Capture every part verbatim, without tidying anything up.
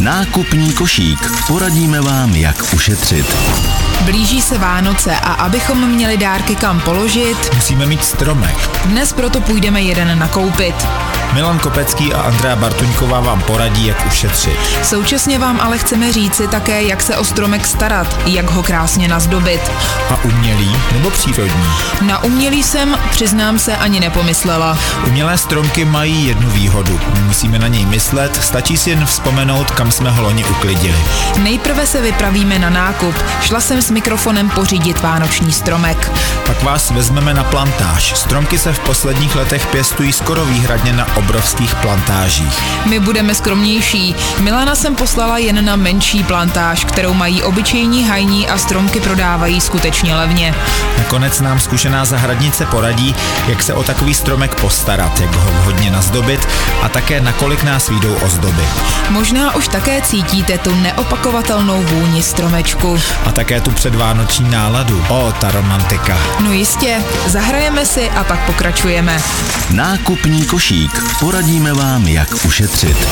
Nákupní košík. Poradíme vám, jak ušetřit. Blíží se Vánoce a abychom měli dárky kam položit, musíme mít stromek. Dnes proto půjdeme jeden nakoupit. Milan Kopecký a Andrea Bartuňková vám poradí, jak ušetřit. Současně vám ale chceme říci také, jak se o stromek starat, jak ho krásně nazdobit. A umělý nebo přírodní? Na umělý jsem, přiznám se, ani nepomyslela. Umělé stromky mají jednu výhodu. Nemusíme na něj myslet, stačí si jen vzpomenout, kam jsme ho loni uklidili. Nejprve se vypravíme na nákup. Šla jsem s mikrofonem pořídit vánoční stromek. Pak vás vezmeme na plantáž. Stromky se v posledních letech pěstují skoro výhradně na obrovských plantážích. My budeme skromnější. Milana jsem poslala jen na menší plantáž, kterou mají obyčejní hajní a stromky prodávají skutečně levně. Nakonec nám zkušená zahradnice poradí, jak se o takový stromek postarat, jak ho vhodně nazdobit a také nakolik nás vyjdou ozdoby. Možná už také cítíte tu neopakovatelnou vůni stromečku. A také tu předvánoční náladu. O, ta romantika. No jistě, zahrajeme si a pak pokračujeme. Nákupní košík. Poradíme vám, jak ušetřit.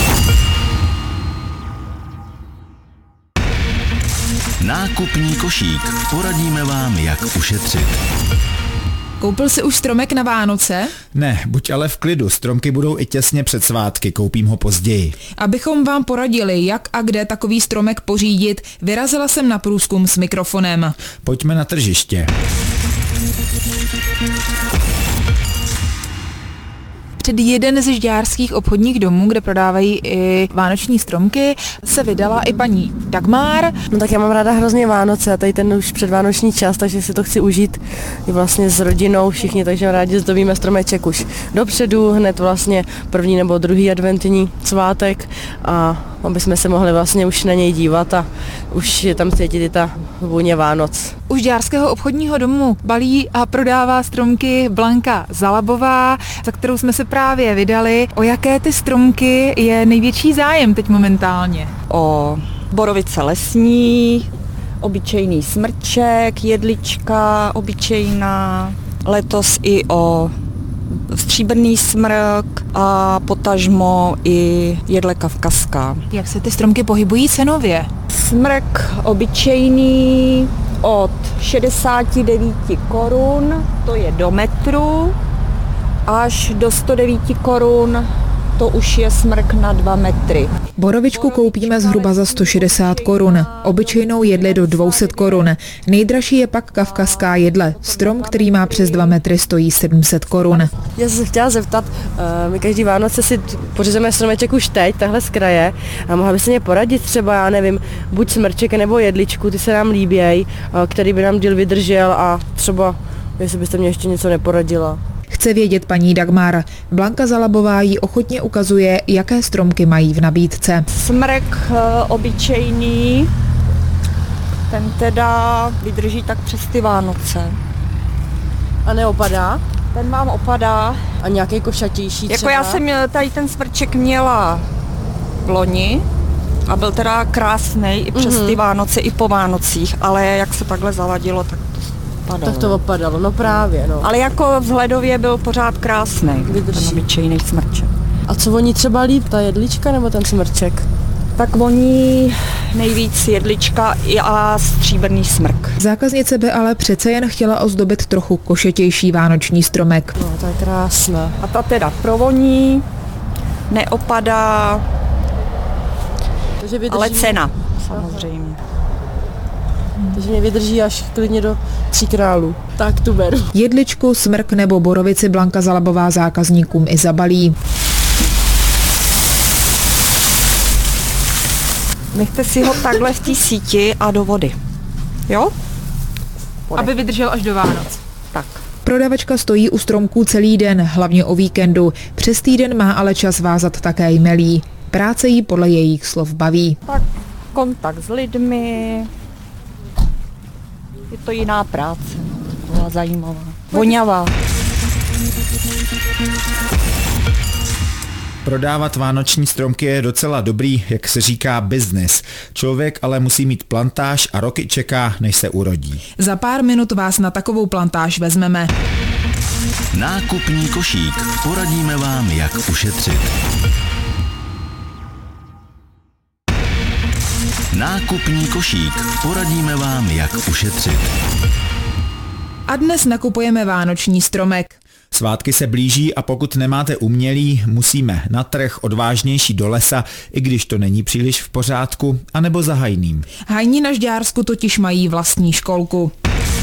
Nákupní košík. Poradíme vám, jak ušetřit. Koupil jsi už stromek na Vánoce? Ne, buď ale v klidu, stromky budou i těsně před svátky, koupím ho později. Abychom vám poradili, jak a kde takový stromek pořídit, vyrazila jsem na průzkum s mikrofonem. Pojďme na tržiště. Před jeden ze žďárských obchodních domů, kde prodávají i vánoční stromky, se vydala i paní Dagmar. No tak já mám ráda hrozně Vánoce a tady ten už předvánoční čas, takže si to chci užít i vlastně s rodinou všichni, takže rádi zdobíme stromeček už dopředu, hned vlastně první nebo druhý adventní svátek a aby jsme se mohli vlastně už na něj dívat a už je tam cítit i ta vůně Vánoc. U žďárského obchodního domu balí a prodává stromky Blanka Zalabová, za kterou jsme se právě vydali. O jaké ty stromky je největší zájem teď momentálně? O borovice lesní, obyčejný smrček, jedlička obyčejná, letos i o stříbrný smrk a potažmo i jedle kavkazská. Jak se ty stromky pohybují cenově? Smrk obyčejný od šedesát devět korun, to je do metru, až do sto devět korun, to už je smrk na dva metry. Borovičku koupíme zhruba za sto šedesát korun, obyčejnou jedli do dvě stě korun. Nejdražší je pak kavkazská jedle. Strom, který má přes dva metry, stojí sedm set korun. Já jsem se chtěla zeptat, my každý Vánoce si pořizujeme stromeček už teď, tahle z kraje, a mohla byste mě poradit třeba, já nevím, buď smrček nebo jedličku, ty se nám líbějí, který by nám díl vydržel a třeba, jestli byste mě ještě něco neporadila. Chce vědět paní Dagmar. Blanka Zalabová jí ochotně ukazuje, jaké stromky mají v nabídce. Smrk obyčejný, ten teda vydrží tak přes ty Vánoce. A neopadá? Ten vám opadá. A nějaký košatější třeba? Jako já jsem tady ten smrček měla v loni a byl teda krásnej i přes mm-hmm. ty Vánoce, i po Vánocích, ale jak se takhle zaladilo, tak Tak to opadalo, no právě, no. Ale jako vzhledově byl pořád krásný, ten obyčejný smrček. A co voní třeba líp, ta jedlička nebo ten smrček? Tak voní nejvíc jedlička a stříbrný smrk. Zákaznice by ale přece jen chtěla ozdobit trochu košetější vánoční stromek. No, to je krásné. A ta teda provoní, neopadá, ale cena samozřejmě. Takže mě vydrží až klidně do tří králů. Tak tu beru. Jedličku, smrk nebo borovici Blanka Zalabová zákazníkům i zabalí. Nechte si ho takhle v té síti a do vody. Jo? Pode. Aby vydržel až do Vánoc. Tak. Prodavačka stojí u stromků celý den, hlavně o víkendu. Přes týden má ale čas vázat také jmelí. Práce jí podle jejich slov baví. Tak kontakt s lidmi, je to jiná práce, taková zajímavá, voňavá. Prodávat vánoční stromky je docela dobrý, jak se říká, biznis. Člověk ale musí mít plantáž a roky čeká, než se urodí. Za pár minut vás na takovou plantáž vezmeme. Nákupní košík. Poradíme vám, jak ušetřit. Nákupní košík. Poradíme vám, jak ušetřit. A dnes nakupujeme vánoční stromek. Svátky se blíží a pokud nemáte umělý, musíme na trh, odvážnější do lesa, i když to není příliš v pořádku, anebo za hajným. Hajní na Žďársku totiž mají vlastní školku.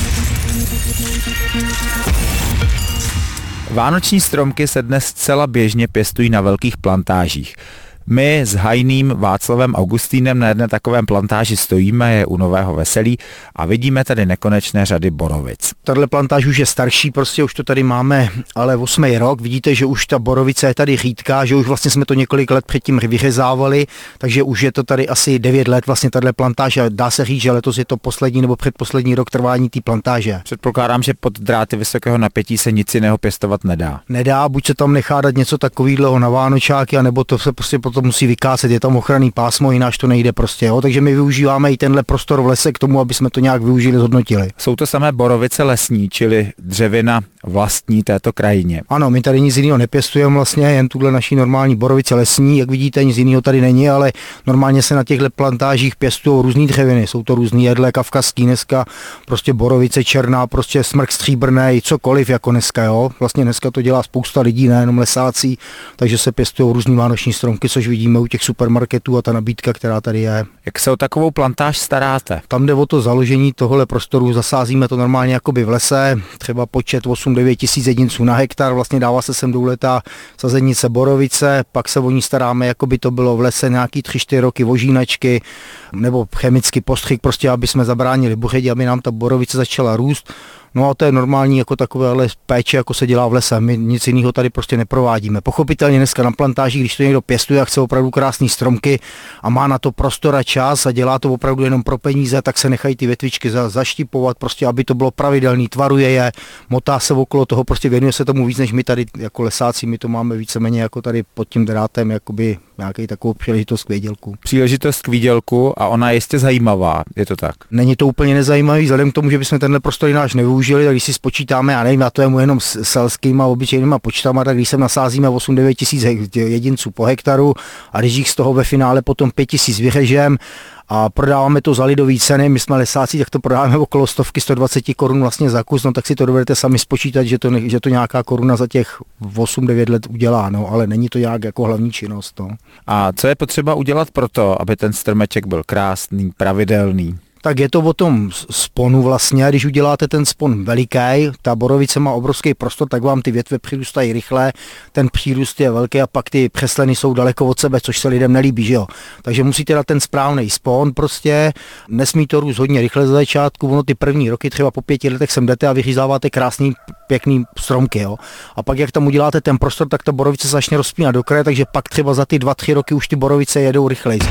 Vánoční stromky se dnes zcela běžně pěstují na velkých plantážích. My s hajným Václavem Augustínem na jedné takovém plantáži stojíme, je u Nového Veselí a vidíme tady nekonečné řady borovic. Tahle plantáž už je starší, prostě už to tady máme, ale osmý rok. Vidíte, že už ta borovice je tady řídká, že už vlastně jsme to několik let předtím vyřezávali, takže už je to tady asi devět let vlastně tahle plantáž a dá se říct, že letos je to poslední nebo předposlední rok trvání té plantáže. Předpokládám, že pod dráty vysokého napětí se nic jiného pěstovat nedá. Nedá, buď se tam nechá dát něco takového na vánočáky, anebo to se prostě potom musí vykácet, je tam ochranný pásmo, jináč to nejde prostě, jo? Takže my využíváme i tenhle prostor v lese k tomu, aby jsme to nějak využili, zhodnotili. Jsou to samé borovice lesní, čili dřevina vlastní této krajině. Ano, my tady nic jiného nepěstujeme vlastně, jen tuhle naší normální borovice lesní, jak vidíte, nic jiného tady není, ale normálně se na těchto plantážích pěstují různé dřeviny, jsou to různý jedle, kavkazský dneska, prostě borovice černá, prostě smrk stříbrný, cokoliv jako dneska, jo. Vlastně dneska to dělá spousta lidí, nejenom lesácí, takže se pěstují různý vánoční stromky, což vidíme u těch supermarketů a ta nabídka, která tady je. Jak se o takovou plantáž staráte? Tam jde o to založení tohohle prostoru, zasázíme to normálně jakoby v lese, třeba počet osm devět tisíc jedinců na hektar, vlastně dává se sem důletá sazenice borovice, pak se o ní staráme, jako by to bylo v lese nějaký tři čtyři roky vožínačky nebo chemický postřik, prostě aby jsme zabránili buření, aby nám ta borovice začala růst. No a to je normální jako takové ale péče, jako se dělá v lese. My nic jiného tady prostě neprovádíme. Pochopitelně dneska na plantáži, když to někdo pěstuje a chce opravdu krásné stromky a má na to prostor a čas a dělá to opravdu jenom pro peníze, tak se nechají ty větvičky za, zaštipovat, prostě aby to bylo pravidelný, tvaruje je, motá se okolo toho, prostě věnuje se tomu víc, než my tady jako lesáci, my to máme víceméně jako tady pod tím drátem, jakoby nějaký takovou příležitost k výdělku. Příležitost k výdělku a ona je jistě zajímavá, je to tak? Není to úplně nezajímavý, vzhledem k tomu, že bychom tenhle prostor náš nevyužili, tak když si spočítáme, já nevím, a to je mu jenom s selskýma obyčejnýma počtama, tak když sem nasázíme osm devět tisíc jedinců po hektaru a když jich z toho ve finále potom pět tisíc vyřežem a prodáváme to za lidový ceny, my jsme lesáci, tak to prodáváme okolo stovky, sto dvacet korun vlastně za kus, no tak si to dovedete sami spočítat, že to, že to nějaká koruna za těch osm devět let udělá, no, ale není to nějak jako hlavní činnost, no. A co je potřeba udělat pro to, aby ten stromeček byl krásný, pravidelný? Tak je to o tom sponu vlastně, když uděláte ten spon veliký, ta borovice má obrovský prostor, tak vám ty větve přirůstají rychle, ten přírůst je velký a pak ty přesleny jsou daleko od sebe, což se lidem nelíbí, že jo. Takže musíte dát ten správný spon prostě, nesmí to růst hodně rychle za začátku, ono ty první roky, třeba po pěti letech sem jdete a vyřízáváte krásný, pěkný stromky, jo. A pak jak tam uděláte ten prostor, tak ta borovice začne rozpínat do kraje, takže pak třeba za ty dva, tři roky už ty borovice jedou rychleji.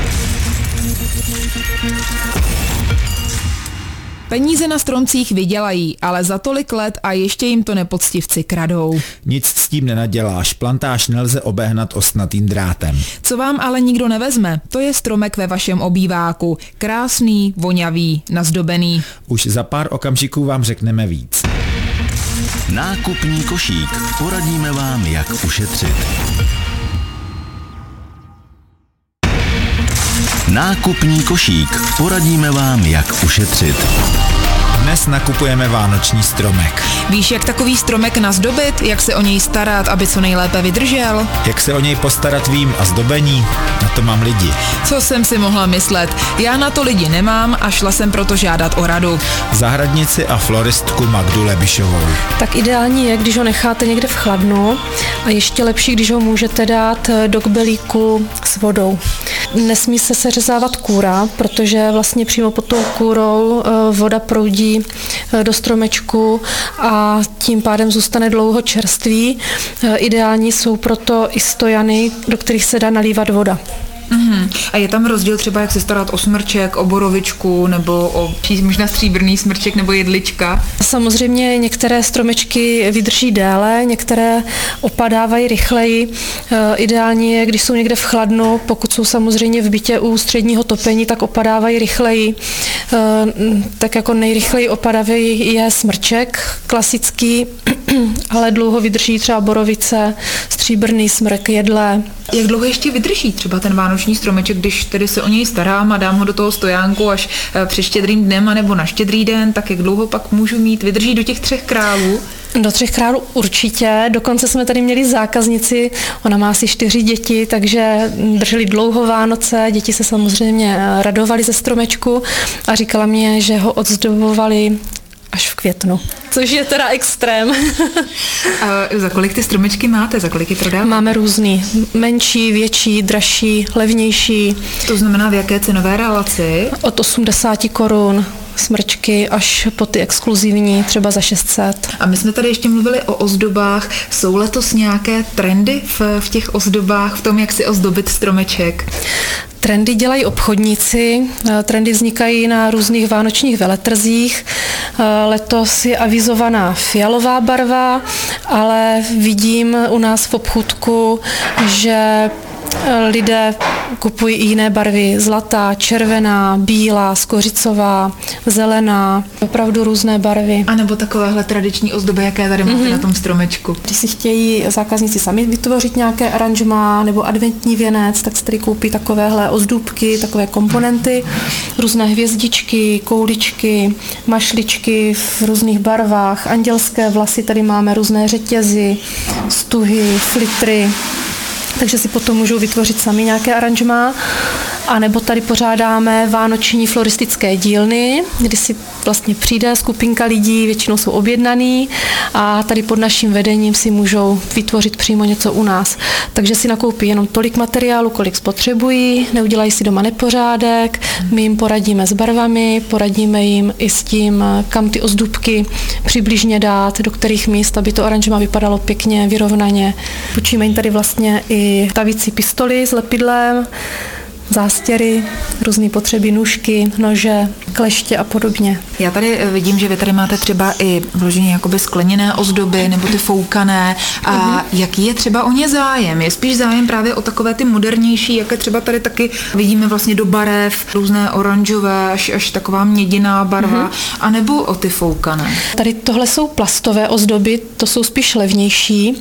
Peníze na stromcích vydělají, ale za tolik let a ještě jim to nepoctivci kradou. Nic s tím nenaděláš, plantáž nelze obehnat ostnatým drátem. Co vám ale nikdo nevezme, to je stromek ve vašem obýváku. Krásný, vonavý, nazdobený. Už za pár okamžiků vám řekneme víc. Nákupní košík. Poradíme vám, jak ušetřit. Nákupní košík. Poradíme vám, jak ušetřit. Dnes nakupujeme vánoční stromek. Víš, jak takový stromek nazdobit? Jak se o něj starat, aby co nejlépe vydržel? Jak se o něj postarat vím a zdobení? Na to mám lidi. Co jsem si mohla myslet? Já na to lidi nemám a šla jsem proto žádat o radu. Zahradnici a floristku Magdu Lebišovou. Tak ideální je, když ho necháte někde v chladnu a ještě lepší, když ho můžete dát do kbelíku s vodou. Nesmí se seřezávat kůra, protože vlastně přímo pod tou kůrou voda proudí do stromečku a tím pádem zůstane dlouho čerstvý. Ideální jsou proto i stojany, do kterých se dá nalívat voda. Uhum. A je tam rozdíl třeba, jak se starat o smrček, o borovičku, nebo o možná stříbrný smrček nebo jedlička? Samozřejmě některé stromečky vydrží déle, některé opadávají rychleji. Ideální je, když jsou někde v chladnu, pokud jsou samozřejmě v bytě u středního topení, tak opadávají rychleji. Tak jako nejrychleji opadaví je smrček klasický, ale dlouho vydrží třeba borovice, stříbrný smrk, jedle. Jak dlouho ještě vydrží třeba ten vánoční stromeček, když tedy se o něj starám a dám ho do toho stojánku až před Štědrým dnem anebo na Štědrý den, tak jak dlouho pak můžu mít? Vydrží do těch třech králů? Do třech králů určitě, dokonce jsme tady měli zákaznici, ona má asi čtyři děti, takže drželi dlouho Vánoce, děti se samozřejmě radovaly ze stromečku a říkala mě, že ho odzdobovali až v květnu, což je teda extrém. A za kolik ty stromečky máte, za kolik je prodáváte? Máme různý, menší, větší, dražší, levnější. To znamená v jaké cenové relaci? Od osmdesát korun. Smrčky až po ty exkluzivní, třeba za šest set. A my jsme tady ještě mluvili o ozdobách. Jsou letos nějaké trendy v, v těch ozdobách, v tom, jak si ozdobit stromeček? Trendy dělají obchodníci, trendy vznikají na různých vánočních veletrzích. Letos je avizovaná fialová barva, ale vidím u nás v obchůdku, že lidé kupují i jiné barvy, zlatá, červená, bílá, skořicová, zelená, opravdu různé barvy. A nebo takovéhle tradiční ozdoby, jaké tady máte mm-hmm. na tom stromečku. Když si chtějí zákazníci sami vytvořit nějaké aranžmá nebo adventní věnec, tak si tady koupí takovéhle ozdůbky, takové komponenty, různé hvězdičky, kouličky, mašličky v různých barvách, andělské vlasy, tady máme různé řetězy, stuhy, flitry. Takže si potom můžou vytvořit sami nějaké aranžmá. A nebo tady pořádáme vánoční floristické dílny, kdy si vlastně přijde skupinka lidí, většinou jsou objednaný a tady pod naším vedením si můžou vytvořit přímo něco u nás. Takže si nakoupí jenom tolik materiálu, kolik spotřebují, neudělají si doma nepořádek, my jim poradíme s barvami, poradíme jim i s tím, kam ty ozdůbky přibližně dát, do kterých míst, aby to aranžma vypadalo pěkně, vyrovnaně. Učíme jim tady vlastně i tavící pistoli s lepidlem, zástěry, různé potřeby, nůžky, nože, kleště a podobně. Já tady vidím, že vy tady máte třeba i vloženě jakoby skleněné ozdoby nebo ty foukané. A mm-hmm. jaký je třeba o ně zájem? Je spíš zájem právě o takové ty modernější, jaké třeba tady taky vidíme vlastně do barev, různé oranžové, až, až taková měděná barva, mm-hmm. anebo o ty foukané? Tady tohle jsou plastové ozdoby, to jsou spíš levnější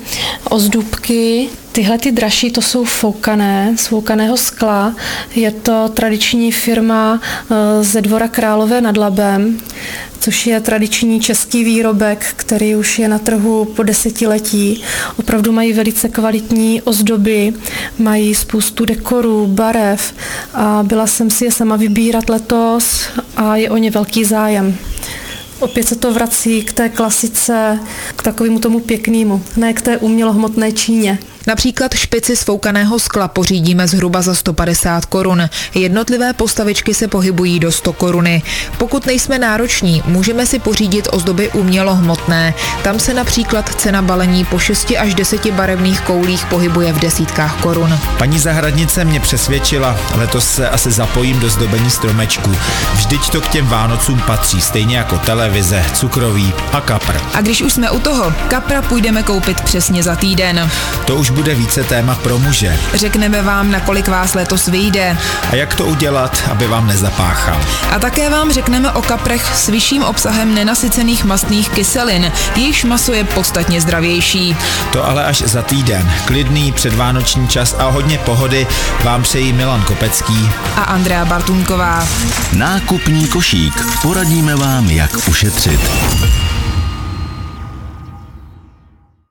ozdůbky. Tyhle ty dražší, to jsou foukané, z foukaného skla. Je to tradiční firma ze Dvora Králové nad Labem, což je tradiční český výrobek, který už je na trhu po desetiletí. Opravdu mají velice kvalitní ozdoby, mají spoustu dekorů, barev a byla jsem si je sama vybírat letos a je o ně velký zájem. Opět se to vrací k té klasice, k takovému tomu pěknému, ne k té umělohmotné Číně. Například špici z foukaného skla pořídíme zhruba za sto padesát korun. Jednotlivé postavičky se pohybují do sto koruny. Pokud nejsme nároční, můžeme si pořídit ozdoby umělohmotné. Tam se například cena balení po šesti až deseti barevných koulích pohybuje v desítkách korun. Paní zahradnice mě přesvědčila, letos se asi zapojím do zdobení stromečku. Vždyť to k těm Vánocům patří, stejně jako televize, cukroví a kapr. A když už jsme u toho, kapra půjdeme koupit přesně za týden. To už bude více téma pro muže. Řekneme vám, na kolik vás letos vyjde. A jak to udělat, aby vám nezapáchal. A také vám řekneme o kaprech s vyšším obsahem nenasycených mastných kyselin. Jejichž maso je podstatně zdravější. To ale až za týden. Klidný předvánoční čas a hodně pohody vám přejí Milan Kopecký a Andrea Bartunková. Nákupní košík. Poradíme vám, jak ušetřit.